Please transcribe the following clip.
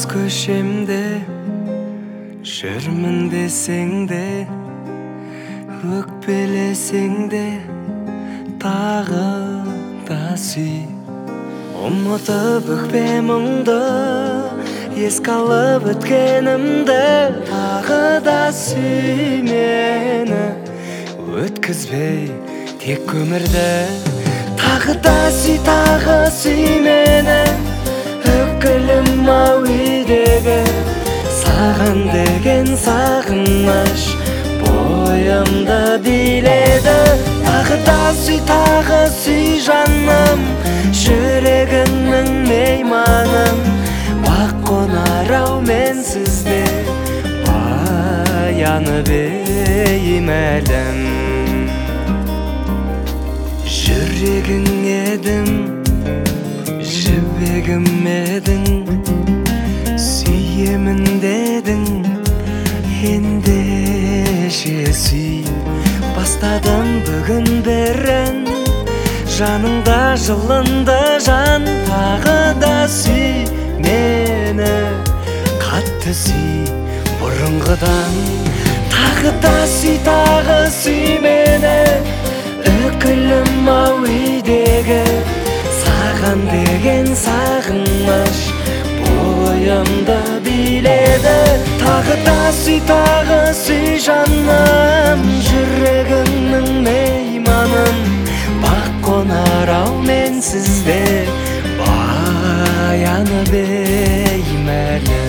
köşemde жүрмін десең де, өкпелесең де, тағы да сүй. Ұмытып өкпе мұңды, еске алып өткенімді, тағы да сүй мені. Өткізбей тек өмірді, тағы да сүй мені. Өкілім-ау үйдегі саған деген сағыныш бойымды биледі. Тағы да сүй жаным, жүрегіңнің мейманым. Бақ қонар-ау менсізде баянып беймәлім. Жүрегің едім, жібегім едің, сүйемін дедің, ендеше сүй. Бастадым бүгін бірін, жаныңда жылынды жан. Тағы да сүй мені, қатты сүй бұрынғыдан. Тағы да сүй мені. Өкілім-ау үйдегі саған деген сағыныш бойымды биледі. Тағы да сүй жаным, жүрегіңнің мейманым. Бақ қонар-ау менсізде баянып беймәлім.